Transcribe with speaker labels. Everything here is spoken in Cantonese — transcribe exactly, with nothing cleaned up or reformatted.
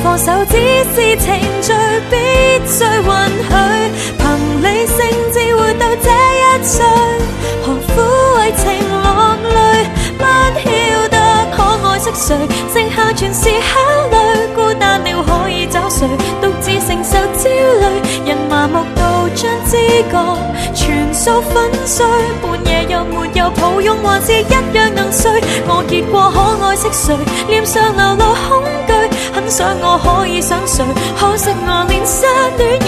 Speaker 1: 放手只是程序，必須允許。憑理性只會到這一歲，何苦為情落淚？不曉得可愛惜誰，剩下全是考慮。孤單了可以找誰？獨自承受焦慮，人麻木到將知覺全數粉碎。半夜又沒有抱擁，還是一樣能睡。我結過可愛惜誰？臉上流露恐懼，很想我可以想誰，可惜我連失戀